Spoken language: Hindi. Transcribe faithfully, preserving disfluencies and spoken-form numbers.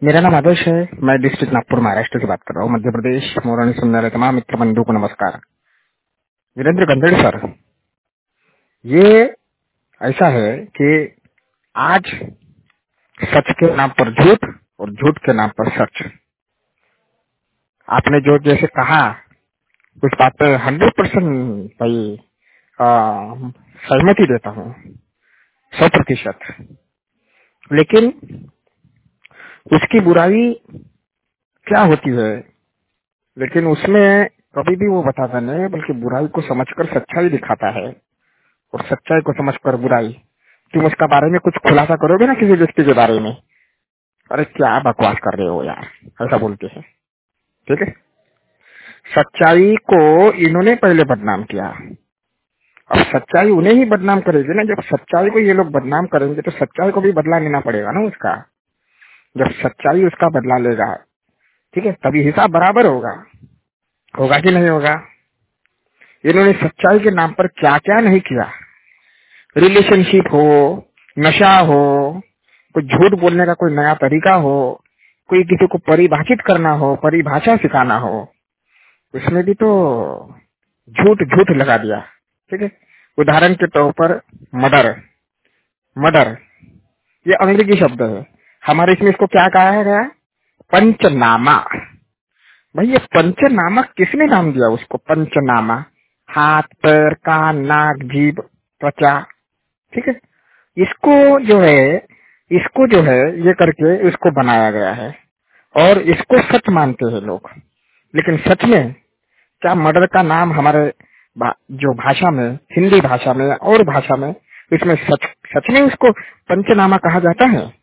मेरा नाम आदर्श है। मैं डिस्ट्रिक्ट नागपुर महाराष्ट्र से बात कर रहा हूँ, मध्य प्रदेश। मोरानी सुनने वाले तमाम मित्र बंधु को नमस्कार। वीरेंद्र गंधेड़ सर, ये ऐसा है कि आज सच के नाम पर झूठ और झूठ के नाम पर सच, आपने जो जैसे कहा उस बात पे हंड्रेड परसेंट भाई आ, सहमति देता हूँ, सौ प्रतिशत। लेकिन उसकी बुराई क्या होती है, लेकिन उसमें कभी भी वो बताता नहीं, बल्कि बुराई को समझकर सच्चाई दिखाता है और सच्चाई को समझकर बुराई। तुम उसका बारे में कुछ खुलासा करोगे ना किसी व्यक्ति के बारे में, अरे क्या बकवास कर रहे हो यार, ऐसा बोलते हैं। ठीक है, सच्चाई को इन्होंने पहले बदनाम किया, अब सच्चाई उन्हें ही बदनाम करेगी ना। जब सच्चाई को ये लोग बदनाम करेंगे तो सच्चाई को भी बदला लेना पड़ेगा ना उसका। जब सच्चाई उसका बदला लेगा, ठीक है, तभी हिसाब बराबर होगा। होगा कि नहीं होगा? इन्होंने सच्चाई के नाम पर क्या क्या नहीं किया। रिलेशनशिप हो, नशा हो, कोई झूठ बोलने का कोई नया तरीका हो, कोई किसी को परिभाषित करना हो, परिभाषा सिखाना हो, उसमें भी तो झूठ झूठ लगा दिया। ठीक है, उदाहरण के तौर पर मर्डर। मर्डर ये अंग्रेजी शब्द है, हमारे इसमें इसको क्या कहा गया? पंचनामा। भाई ये पंचनामा किसने नाम दिया उसको? पंचनामा, हाथ पैर कान नाक जीभ त्वचा, ठीक है, इसको जो है इसको जो है ये करके इसको बनाया गया है और इसको सच मानते हैं लोग। लेकिन सच में क्या मर्डर का नाम हमारे भा, जो भाषा में, हिंदी भाषा में और भाषा में, इसमें सच सच में इसको पंचनामा कहा जाता है?